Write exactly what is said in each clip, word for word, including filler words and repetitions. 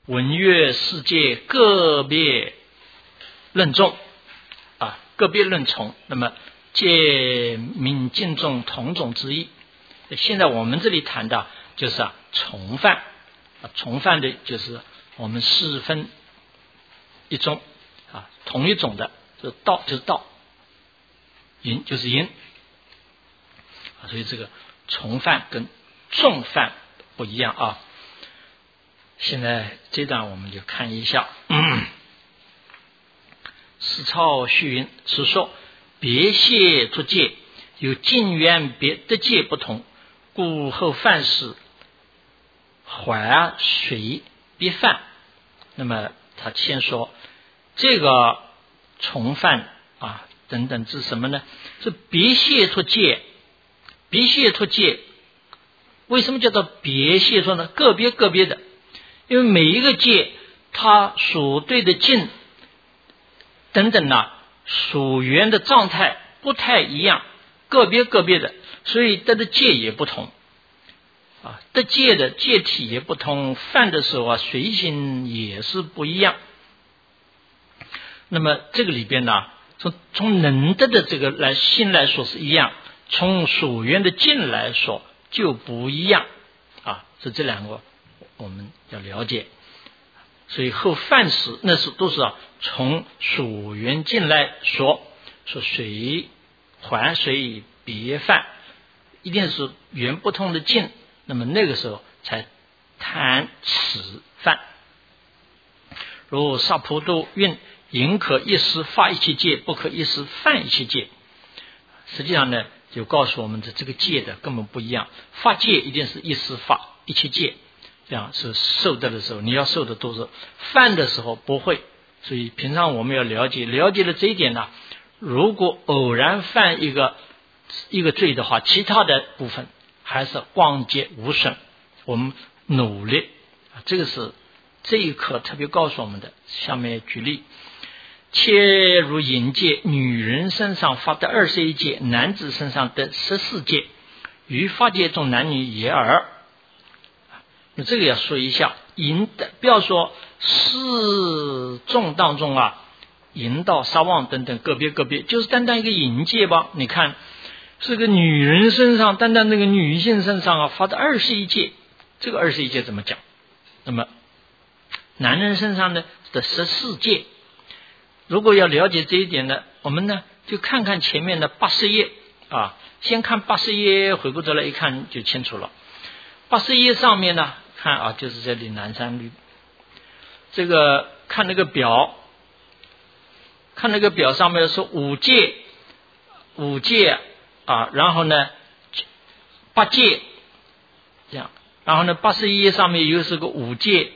文乐世界个别论众啊，个别论从，那么借名敬重同种之意。现在我们这里谈的就是啊从犯啊，从犯的就是我们四分一宗啊，同一种的，这道就是道，淫就是淫啊，所以这个从犯跟众犯不一样啊。现在这段我们就看一下，嗯，史操序云是说别谢出戒，有近远别的戒不同，故后犯时怀随别犯。那么他先说这个从犯啊等等是什么呢？是别谢出戒，别谢出戒为什么叫做别谢出呢？个别个别的，因为每一个戒它所对的境等等呢，所缘的状态不太一样，个别个别的，所以得的戒也不同啊，得戒的戒体也不同，犯的时候啊随行也是不一样。那么这个里边呢，从从能得的这个来心来说是一样，从所缘的境来说就不一样啊，是这两个我们要了解。所以后犯时那是都是啊从所缘境来说，说随还随别犯，一定是缘不同的境，那么那个时候才谈此犯。如萨婆多云：淫可一时发一切戒，不可一时犯一切戒。实际上呢，就告诉我们的这个戒的根本不一样，发戒一定是一时发一切戒，这样是受得的时候你要受的都是，犯的时候不会。所以平常我们要了解了解了这一点呢，如果偶然犯一个一个罪的话，其他的部分还是光洁无损，我们努力，这个是这一课特别告诉我们的。下面举例，切如淫戒，女人身上发的二十一戒，男子身上的十四戒，于法界中男女也耳。那这个要说一下，淫的不要说四众当中啊，淫道、杀妄等等个别个别，就是单单一个淫戒吧。你看是个女人身上，单单那个女性身上啊发的二十一戒，这个二十一戒怎么讲？那么男人身上呢的十四戒，如果要了解这一点呢，我们呢就看看前面的八十页啊，先看八十页，回过头来一看就清楚了。八十页上面呢，看啊，就是这里南山律，这个看那个表，看那个表上面说五戒，五戒啊，然后呢八戒，这样，然后呢八十一页上面又是个五戒，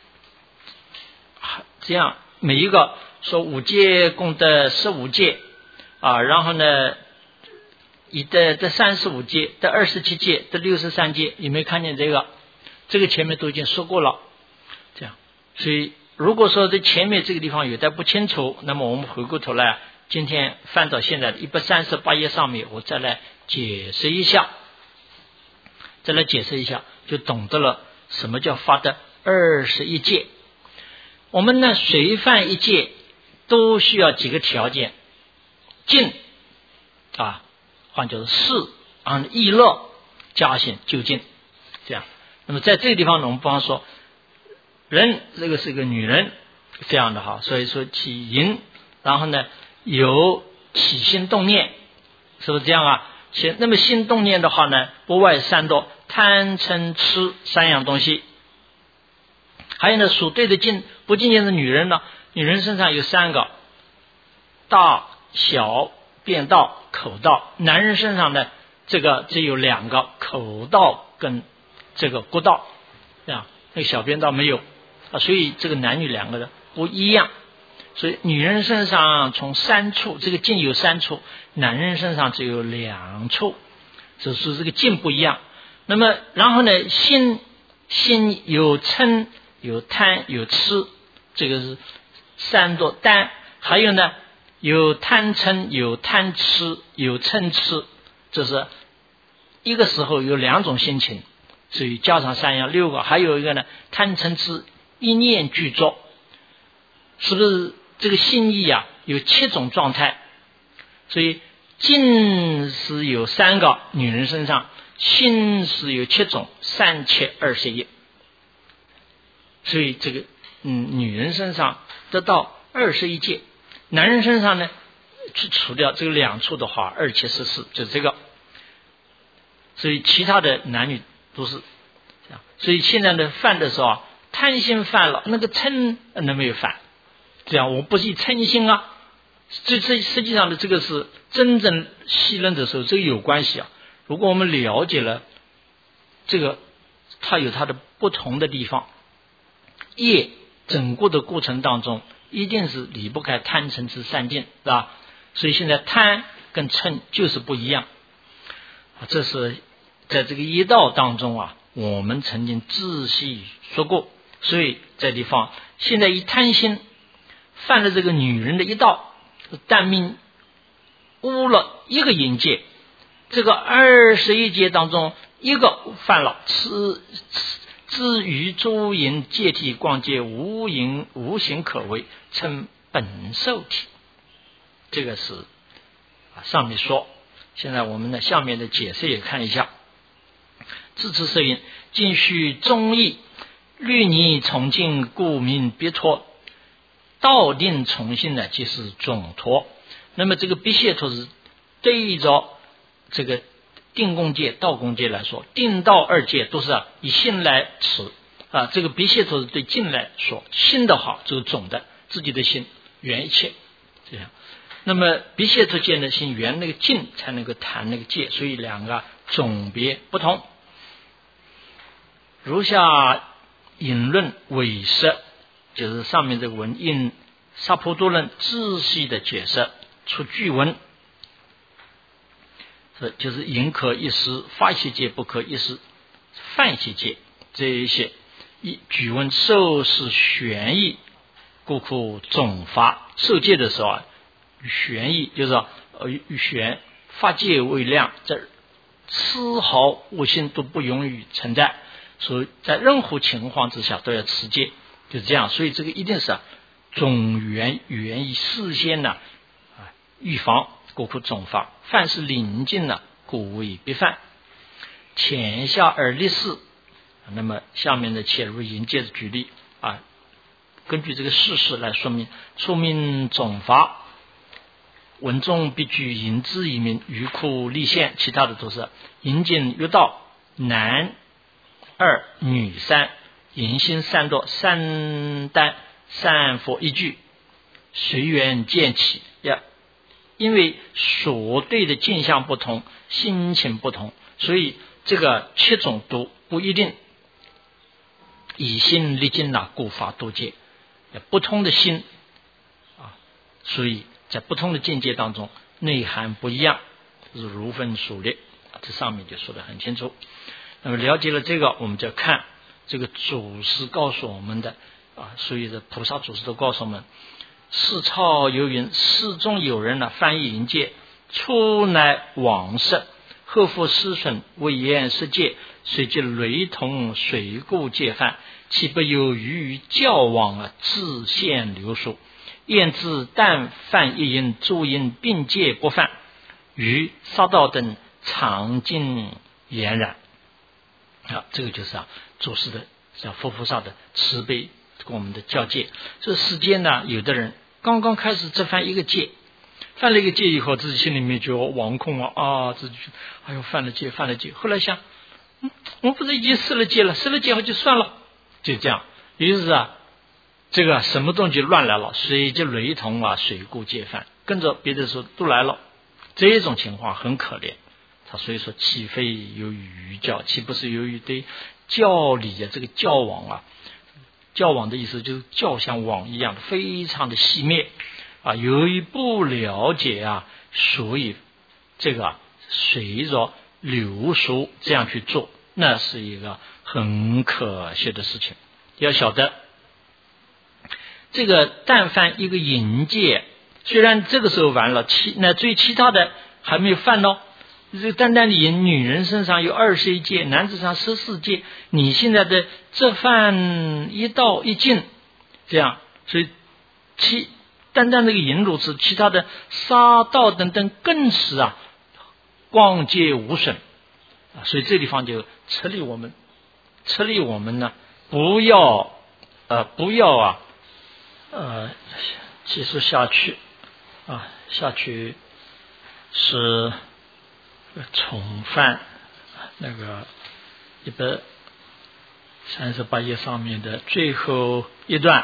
这样每一个说五戒共得十五戒啊，然后呢以的的三十五戒，的二十七戒，的六十三戒，有没有看见这个？这个前面都已经说过了，这样，所以如果说在前面这个地方有的不清楚，那么我们回过头来，今天翻到现在的一百三十八页上面，我再来解释一下，再来解释一下，就懂得了什么叫发的二十一戒。我们呢随犯一戒都需要几个条件，净啊，换就是事按意乐加行就近，这样。那么在这个地方呢，我们比方说人这个是一个女人，这样的哈，所以说起淫，然后呢有起心动念，是不是这样啊？先那么心动念的话呢，不外三多，贪嗔痴三样东西。还有呢所对的境，不仅仅是女人呢，女人身上有三个，大小便道口道，男人身上呢这个只有两个，口道跟这个骨道，这样，那个小便道没有啊，所以这个男女两个的不一样。所以女人身上从三处，这个境有三处，男人身上只有两处，就是这个境不一样。那么然后呢心心有嗔有贪有痴，这个是三多单，还有呢有贪嗔有贪痴有嗔痴，这是一个时候有两种心情，所以加上三样六个。还有一个呢贪嗔痴一念具足，是不是这个心意啊有七种状态？所以境是有三个，女人身上心是有七种，三七二十一。所以这个嗯，女人身上得到二十一界，男人身上呢去除掉这个两处的话，二七十四，就是这个。所以其他的男女都是这样。所以现在呢犯的时候啊，贪心犯了，那个嗔能没有犯？这样我不是嗔心啊。这这实际上的这个是真正细论的时候，这个有关系啊。如果我们了解了这个，它有它的不同的地方，业整个的过程当中，一定是离不开贪嗔痴三境，是吧？所以现在贪跟嗔就是不一样。这是在这个一道当中啊，我们曾经仔细说过。所以这地方现在一贪心犯了这个女人的一道，但命污了一个淫戒，这个二十一戒当中一个犯了，此至于诸淫戒体光界无淫无形可为，称本受体。这个是上面说。现在我们的下面的解释也看一下。自持摄引，尽须忠义，律泥从境，故名别脱。道定从性呢，即是总脱。那么这个别解脱是对着这个定功戒、道功戒来说，定道二戒都是、啊、以心来持啊。这个别解脱是对境来说，心的话就是总的，自己的心圆一切，这样。那么别解脱戒的心圆那个境才能够谈那个戒，所以两个总别不同。如下引论伪释，就是上面这个文印萨婆多论仔细的解释出句文，这就是淫可一时，发泄戒不可一时，犯泄戒这一些一举文受是玄义，故可总发。受戒的时候啊，玄义就是说呃玄发戒为量，这丝毫无心都不容易存在，所以在任何情况之下都要持戒，就是这样。所以这个一定是、啊、总原原以事先呢、啊、预防，故可总发。凡是临近呢，故为别犯。浅下而立事，那么下面的切入淫戒的举例啊，根据这个事实来说明，说明总发。文中必具淫之一名，余库立现，其他的都是淫禁约道，男二女三，淫心三多，三单三佛一句，随缘见起呀。因为所对的境象不同，心情不同，所以这个七种都不一定以心立境呐，故发多戒，不同的心啊，所以在不同的境界当中内涵不一样，是如分数列，这上面就说得很清楚。那么了解了这个，我们就看这个祖师告诉我们的啊，所以的菩萨祖师都告诉我们，世超有云，世中有人呢，翻译淫戒，初乃往世，后复失损，为言世界，随即雷同水故戒犯，岂不有余教往啊，自现流数。验之但犯一淫，诸淫并戒不犯，于杀道等常尽俨然啊，这个就是啊，祖师的像佛菩萨的慈悲跟我们的教戒。这世间呢，有的人刚刚开始只犯一个戒，犯了一个戒以后，自己心里面就惶恐啊啊，自己哎呦犯了戒犯了戒，后来想，嗯，我不是已经失了戒了，失了戒后就算了，就这样，于是啊。这个什么东西乱来了，随即雷同啊，水故戒犯，跟着别的时候都来了，这种情况很可怜。他所以说，岂非由于教，岂不是由于对教理啊，这个教网啊，教网的意思就是教像网一样的，非常的细密啊。由于不了解啊，所以这个、啊、随着流俗这样去做，那是一个很可惜的事情。要晓得。这个但凡一个淫戒，虽然这个时候完了，其那对其他的还没有犯呢， 这单单的女人身上有二十一戒，男子上十四戒，你现在的这饭一到一进，这样，所以其单单这个淫如此，其他的杀盗等等更是啊光戒无损啊，所以这地方就策励我们，策励我们呢，不要呃不要啊呃继续下去啊下去是重犯那个一百三十八页上面的最后一段，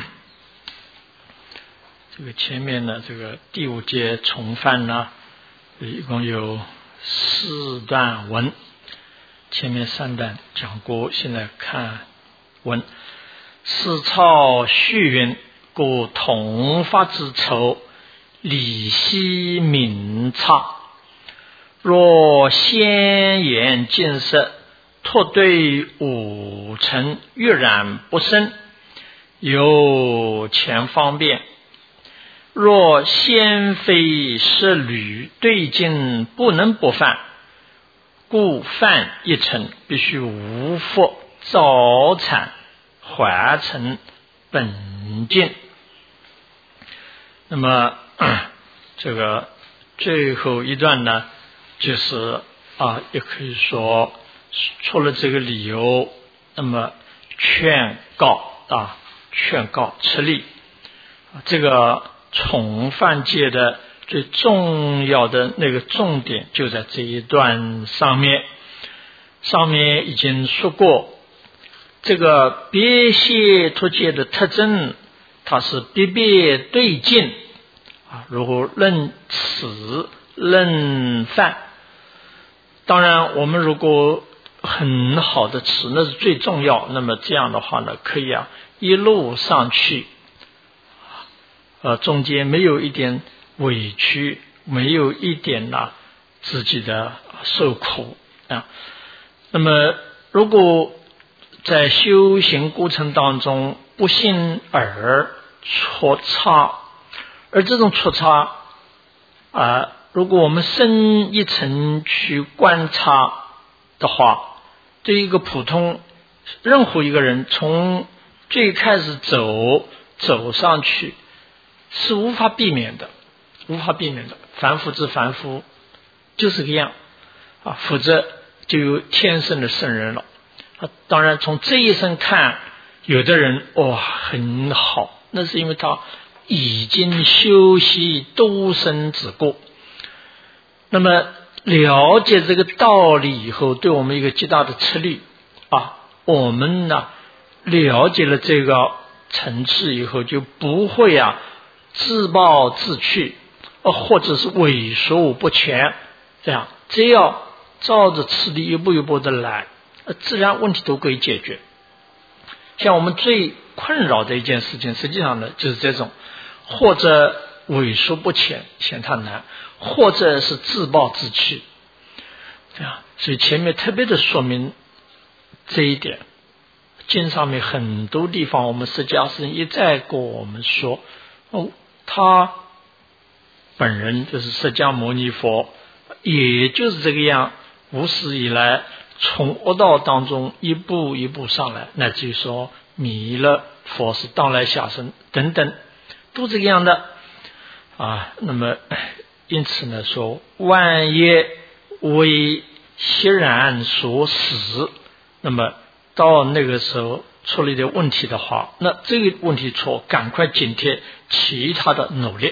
这个前面呢，这个第五节重犯呢，一共有四段文，前面三段讲过，现在看文。四操序云：故同发之仇，理悉明察。若先言见色，托对五尘，跃然不生，有前方便。若先非是履，对境不能不犯，故犯一尘，必须无复早产，还成本境。那么这个最后一段呢，就是啊，也可以说除了这个理由，那么劝告啊，劝告持力，这个重犯戒的最重要的那个重点就在这一段上面。上面已经说过，这个别谢脱戒的特征，它是别别对境啊，如果论此论犯。当然我们如果很好的持，那是最重要，那么这样的话呢，可以啊一路上去呃，中间没有一点委屈，没有一点呐、啊、自己的受苦啊。那么如果在修行过程当中不幸而错差，而这种错差啊，如果我们深一层去观察的话，对一个普通任何一个人从最开始走走上去是无法避免的，无法避免的，凡夫之凡夫就是个样啊，否则就有天生的圣人了啊。当然从这一生看，有的人哇很好，那是因为他已经修习多生之过。那么了解这个道理以后，对我们一个极大的策力啊，我们呢了解了这个层次以后，就不会啊自暴自弃，或者是畏缩不前，这样只要照着次第一步一步的来，自然问题都可以解决。像我们最困扰的一件事情，实际上呢就是这种，或者畏缩不前嫌它难，或者是自暴自弃，这样。所以前面特别的说明这一点，经上面很多地方我们释迦师一再跟我们说，哦，他本人就是释迦牟尼佛，也就是这个样，无始以来从恶道当中一步一步上来，乃至于说弥勒佛是当来下生等等，都这个样的啊。那么因此呢，说万业为悉然所使，那么到那个时候出了一点问题的话，那这个问题出，赶快紧贴其他的努力。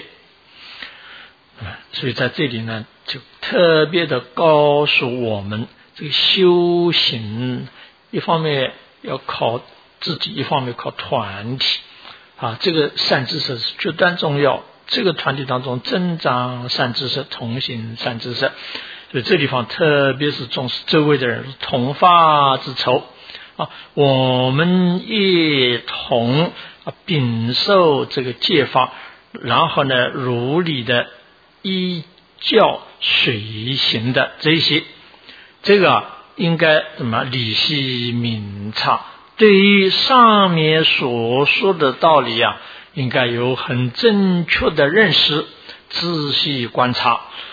所以在这里呢，就特别的告诉我们，这个修行一方面要靠自己，一方面靠团体啊，这个善知识是绝对重要。这个团体当中增长善知识，同行善知识，所以这地方特别是重视周围的人，同发之仇啊，我们一同啊秉受这个戒法，然后呢如理的依教随行的这些，这个应该怎么理悉明察，对于上面所说的道理啊，应该有很正确的认识，仔细观察，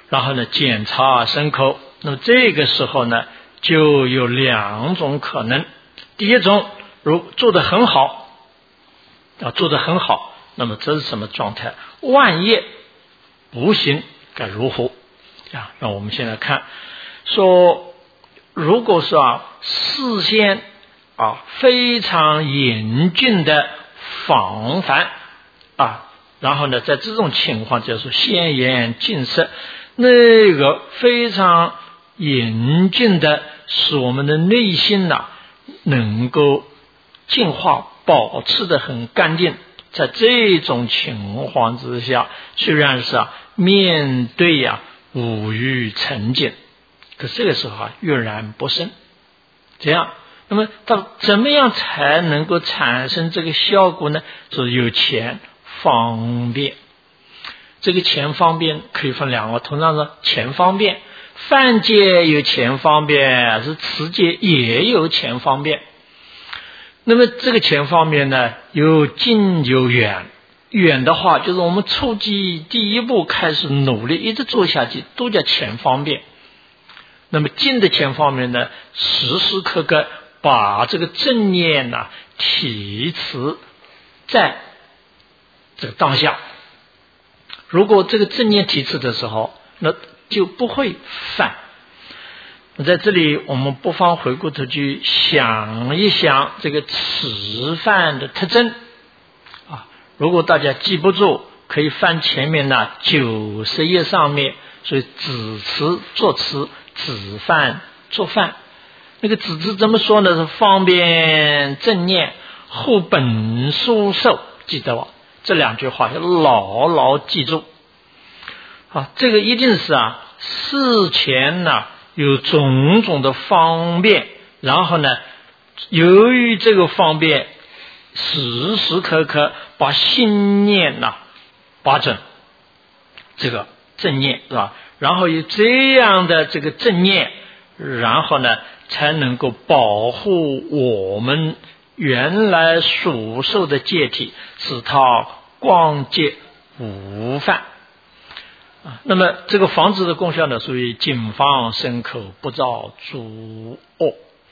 然后呢检查身口。那么这个时候呢就有两种可能，第一种，如做得很好啊，做得很好，那么这是什么状态？万业不行该如何啊？那我们现在看说，如果说啊事先啊非常严峻的防范啊，然后呢在这种情况就是先言禁食，那个非常严峻的使我们的内心呐、啊、能够净化，保持得很干净。在这种情况之下，虽然是啊面对呀、啊、五欲沉静，可这个时候啊跃然不生。这样，那么到怎么样才能够产生这个效果呢？是有钱方便。这个钱方便可以分两个，通常说钱方便，犯戒有钱方便，是持戒也有钱方便。那么这个钱方面呢，有近有远。远的话就是我们初级第一步开始努力一直做下去都叫钱方便。那么近的钱方面呢，时时刻刻把这个正念呢、啊、体持在这个当下。如果这个正念体持的时候，那就不会犯。在这里我们不妨回过头去想一想这个持犯的特征啊。如果大家记不住，可以翻前面呢九十页上面，所以止持作持，止犯作犯。那个止持怎么说呢？是方便正念，护本殊受，记得吧？这两句话要牢牢记住。啊，这个一定是啊事前呢、啊有种种的方便，然后呢由于这个方便，时时刻刻把心念呐、啊、把整，这个正念是吧？然后有这样的这个正念，然后呢才能够保护我们原来所受的戒体，使它光洁无犯。那么这个防止的功效呢，属于谨防身口不造诸恶，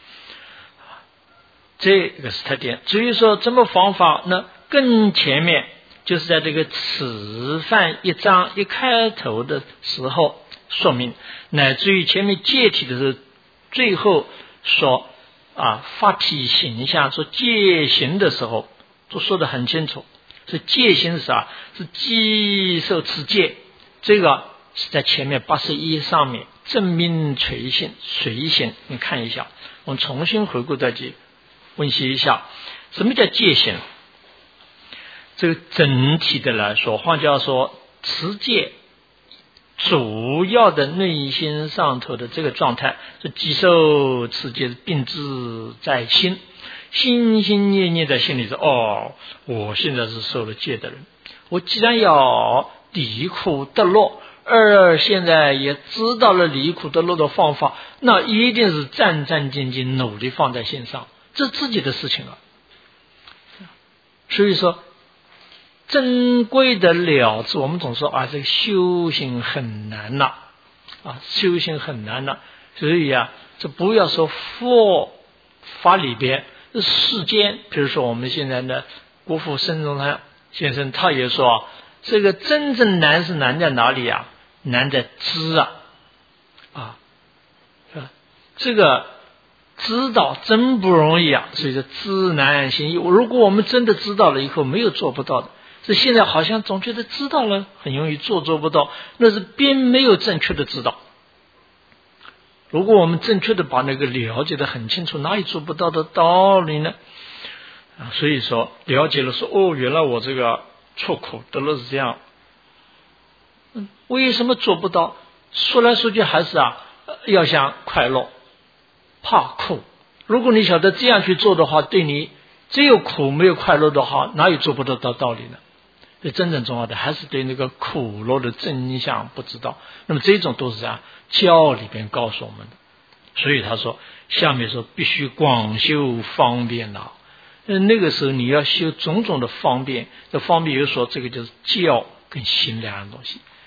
这个是特点。至于说怎么防法呢？更前面就是在这个持犯一章一开头的时候说明，乃至于前面戒体的时候，最后说啊发体形象说戒行的时候，都说得很清楚。是戒行是啥？是既受持戒。这个是在前面八十一上面正命垂性随行，你看一下，我们重新回顾再去温习一下什么叫戒行。这个整体的来说，换句话说，持戒主要的内心上头的这个状态是既受持戒并自在心，心心念念在心里说，哦，我现在是受了戒的人，我既然要离苦得乐，而现在也知道了离苦得乐的方法，那一定是战战兢兢努力放在心上，这自己的事情了。所以说珍贵的了知，我们总说啊，这个修行很难呐，啊，修行很难呐。所以啊，这不要说佛法里边，世间，比如说我们现在的国父孙中山先生，他也说啊，这个真正难是难在哪里啊？难在知啊，啊，是吧？这个知道真不容易啊，所以说知难行易。如果我们真的知道了以后，没有做不到的。这现在好像总觉得知道了很容易做做不到，那是并没有正确的知道。如果我们正确的把那个了解得很清楚，哪里做不到的道理呢？啊，所以说了解了说，哦，原来我这个错苦得乐是这样。嗯，为什么做不到？说来说去还是啊，要想快乐，怕苦。如果你晓得这样去做的话，对你只有苦没有快乐的话，哪有做不到的道理呢？所以真正重要的还是对那个苦乐的真相不知道。那么这种都是这样教里边告诉我们的。所以他说下面说必须广修方便呐、啊。那个时候你要修种种的方便，这方便又说这个就是教跟心两样东西。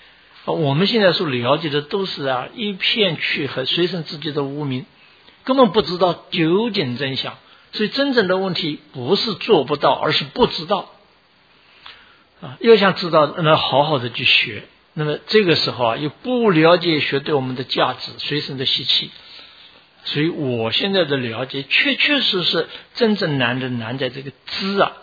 我们现在所了解的都是啊一片黢黑，随身自己的无名，根本不知道究竟真相。所以真正的问题不是做不到，而是不知道啊。要想知道，那好好的去学。那么这个时候啊，又不了解学对我们的价值，随身的习气。所以我现在的了解，确确实实真正难的难在这个知啊。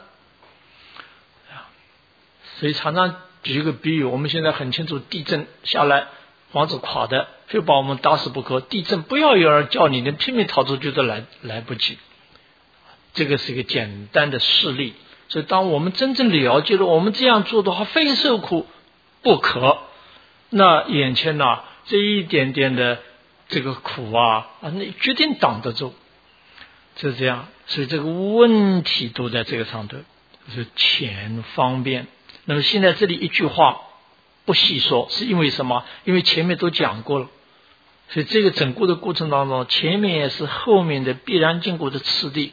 所以常常举一个比喻，我们现在很清楚，地震下来，房子垮的，非把我们打死不可。地震不要有人叫你，你拼命逃出去都来来不及。这个是一个简单的事例。所以当我们真正了解了我们这样做的话非受苦不可，那眼前呢、啊、这一点点的这个苦啊啊，那决定挡得住，就是这样。所以这个问题都在这个上头，是前方便。那么现在这里一句话不细说，是因为什么？因为前面都讲过了。所以这个整个的过程当中，前面也是后面的必然经过的次第。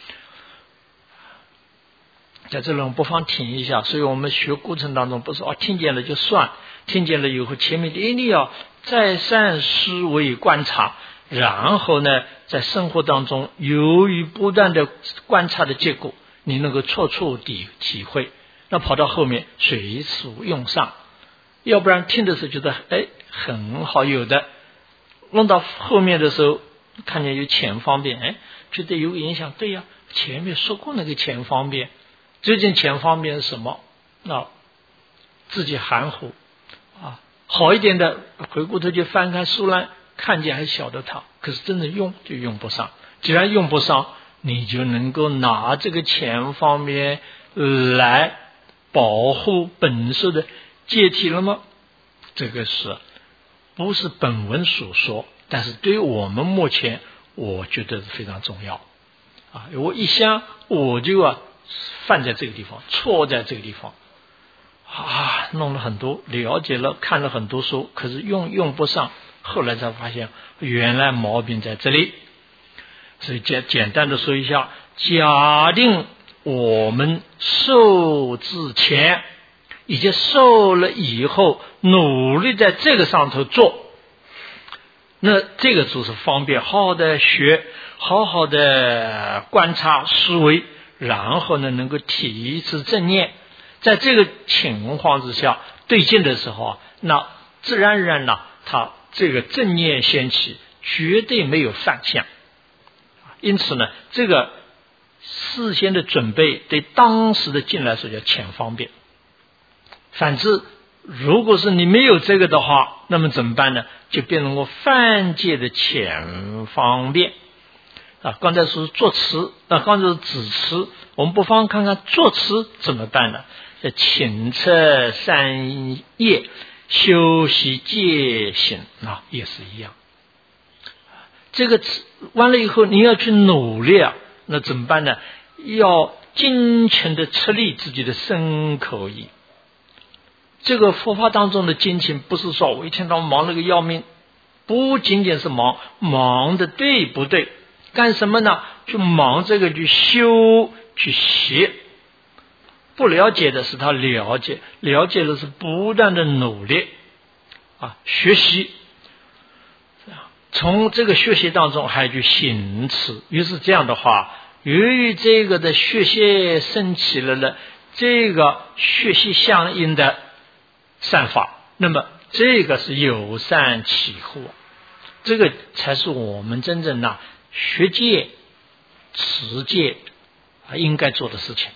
在这里我们不妨停一下。所以我们学过程当中不是哦听见了就算，听见了以后前面一定要再三思维观察，然后呢在生活当中由于不断的观察的结果，你能够处处体体会，那跑到后面随处用上。要不然听的时候觉得哎很好，有的弄到后面的时候看见有前方便，哎觉得有影响。对呀、啊，前面说过那个前方便，究竟前方便是什么？那自己含糊啊。好一点的回过头去翻看书来，看见还晓得它，可是真的用就用不上。既然用不上，你就能够拿这个前方面来保护本身的解体了吗？这个是不是本文所说？但是对于我们目前，我觉得是非常重要啊！我一想，我就啊犯在这个地方，错在这个地方啊，弄了很多，了解了，看了很多书，可是用用不上。后来才发现，原来毛病在这里。所以简简单的说一下，假定我们受之前以及受了以后，努力在这个上头做，那这个就是方便，好好的学，好好的观察思维，然后呢能够提持正念。在这个情况之下对境的时候啊，那自然而然呢，他这个正念先起，绝对没有犯相。因此呢，这个事先的准备对当时的境来说叫前方便。反之，如果是你没有这个的话，那么怎么办呢？就变成我犯戒的前方便啊。刚才说作词啊，刚才是止词，我们不妨看看作词怎么办呢？在勤策善业，修习戒行啊，也是一样。这个完了以后，你要去努力啊，那怎么办呢？要精勤的吃力自己的身口意。这个佛法当中的精勤，不是说我一天到晚忙了个要命，不仅仅是忙，忙的对不对？干什么呢？去忙这个去修去学。不了解的是他了解，了解的是不断的努力啊，学习。从这个学习当中还去行持，于是这样的话，由于这个的学习升起了了这个学习相应的善法，那么这个是有善起护，这个才是我们真正的学戒持戒啊应该做的事情。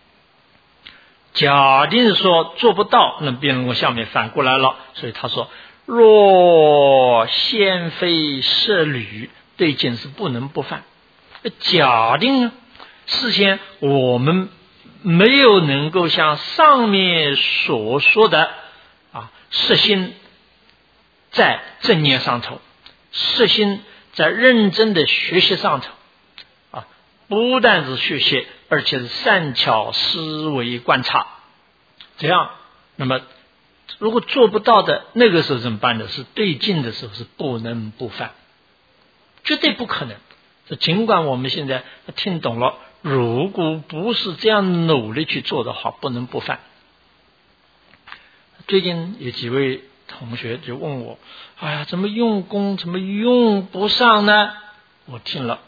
假定说做不到，那变成我下面反过来了，所以他说若先非摄履，对境是不能不犯。假定呢，事先我们没有能够像上面所说的啊，摄心在正念上头，摄心在认真的学习上头啊，不但是学习，而且是善巧思维观察，这样那么如果做不到的，那个时候怎么办呢？是对境的时候是不能不犯，绝对不可能。尽管我们现在听懂了，如果不是这样努力去做的话，不能不犯。最近有几位同学就问我，哎呀，怎么用功怎么用不上呢？我听了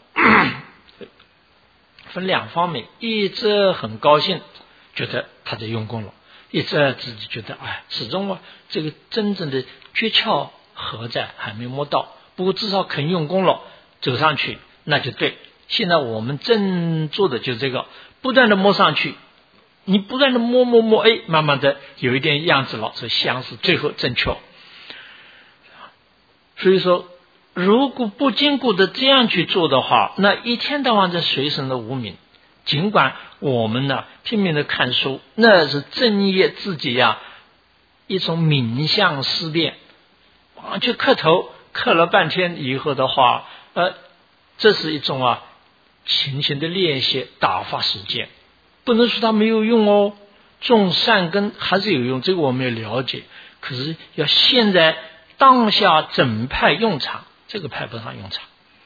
分两方面，一则很高兴，觉得他在用功了，一则自己觉得哎，始终啊这个真正的诀窍何在还没摸到，不过至少肯用功了，走上去那就对。现在我们正做的就是这个，不断的摸上去，你不断的摸摸摸，哎，慢慢的有一点样子了，所以相似最后正确。所以说如果不经过的这样去做的话，那一天到晚在随身的无名，尽管我们呢拼命的看书，那是正业自己呀、啊、一种冥想思辨啊，去磕头磕了半天以后的话，呃，这是一种啊勤勤的练习打发时间，不能说它没有用哦，种善根还是有用，这个我们要了解。可是要现在当下整派用场，这个派不上用场。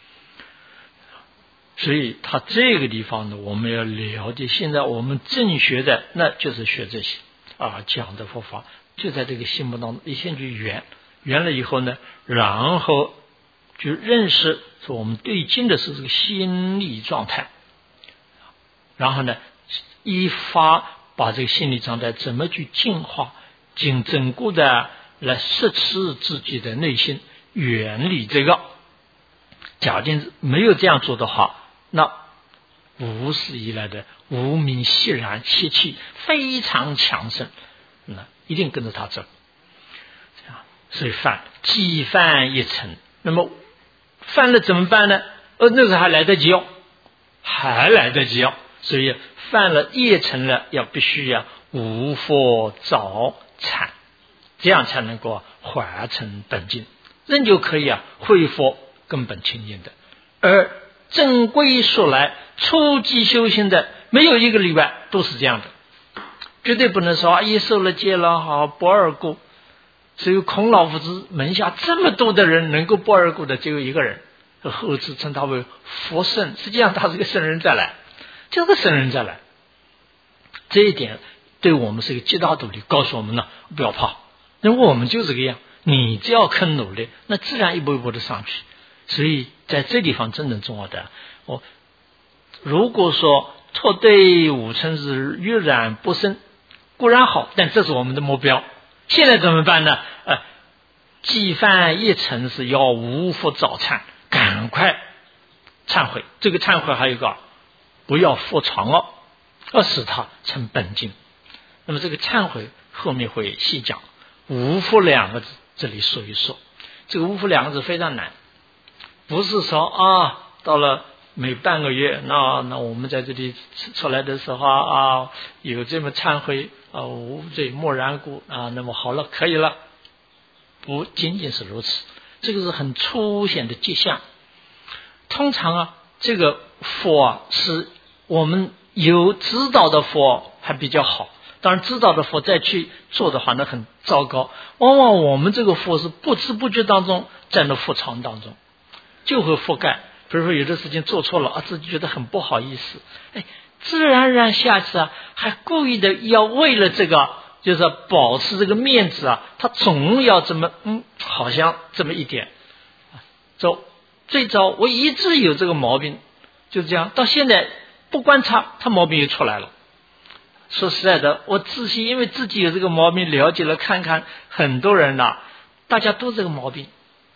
所以他这个地方呢，我们要了解。现在我们正学的，那就是学这些啊，讲的佛法就在这个心目当中，一先去圆，圆了以后呢，然后就认识说我们对境的是这个心理状态，然后呢，依法把这个心理状态怎么去净化、经整固的来摄持自己的内心，远离这个。假定没有这样做的话，那无始以来的无明习然习气非常强盛，那一定跟着他走。这样，所以犯既犯一尘，那么犯了怎么办呢？呃，那个还来得及哦，还来得及哦。所以犯了业尘了，要必须要无佛早忏，这样才能够还成本净，人就可以啊恢复根本清净的。而正规说来，初级修行的没有一个例外，都是这样的，绝对不能说啊，一受了戒了好不二故。只有孔老夫子门下这么多的人能够不二故的只有一个人，后世称他为佛圣，实际上他是个圣人再来，就是个圣人再来。这一点对我们是一个极大道理，告诉我们呢，不要怕，因为我们就这个样，你只要肯努力，那自然一步一步的上去。所以在这地方真正重要的，我如果说脱对五尘是跃然不生，固然好，但这是我们的目标。现在怎么办呢？呃，既犯一尘是要无复早忏，赶快忏悔。这个忏悔还有一个，不要复常哦，要使它成本净。那么这个忏悔后面会细讲。无复两个字这里说一说，这个无复两个字非常难，不是说啊到了每半个月，那那我们在这里出来的时候啊，有这么忏悔啊，无罪默然故啊，那么好了，可以了，不仅仅是如此，这个是很粗显的迹象。通常啊，这个佛啊，是我们有指导的佛还比较好，当然指导的佛再去做的话，那很糟糕。往往我们这个佛是不知不觉当中在那复常当中，就会覆盖。比如说有的事情做错了啊，自己觉得很不好意思，哎，自然而然下次啊，还故意的要为了这个，就是保持这个面子啊，他总要这么嗯，好像这么一点。走，最早我一直有这个毛病，就这样，到现在不观察，他毛病又出来了。说实在的，我仔细因为自己有这个毛病，了解了看看，很多人呐、啊，大家都这个毛病。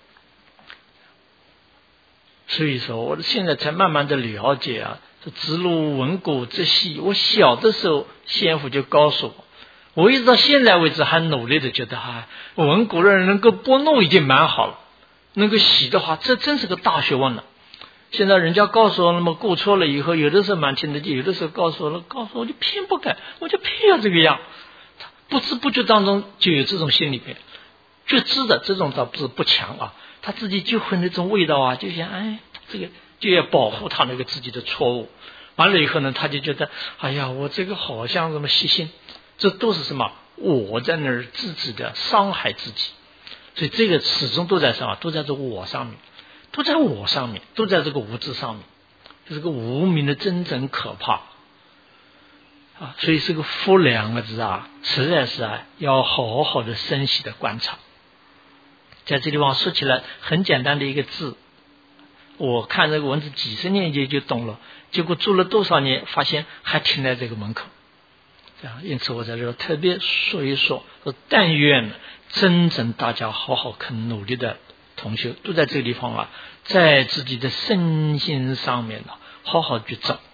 所以说我现在才慢慢的了解啊，这知路闻古之细。我小的时候先父就告诉我，我一直到现在为止还努力的觉得啊，闻古的人能够拨弄已经蛮好了，能够洗的话，这真是个大学问了。现在人家告诉我，那么过错了以后，有的时候蛮听得见，有的时候告诉我了，告诉我就偏不改，我就偏要这个样，不知不觉当中就有这种心里边觉知的，这种倒不是不强啊，他自己就会那种味道啊，就想哎，这个就要保护他那个自己的错误。完了以后呢，他就觉得哎呀，我这个好像什么习性，这都是什么我在那儿自己的伤害自己。所以这个始终都在什么，都在这个我上面，都在我上面，都在这个无知上面，这个无明的真正可怕啊！所以这个佛两个字啊，实在是啊，要好好的深细的观察。 在这地方说起来很简单的一个字，我看这个文字几十年前就懂了，结果住了多少年，发现还停在这个门口。这样，因此我在这特别说一说，说但愿真正大家好好肯努力的同学都在这个地方啊，在自己的身心上面呢，好好去找。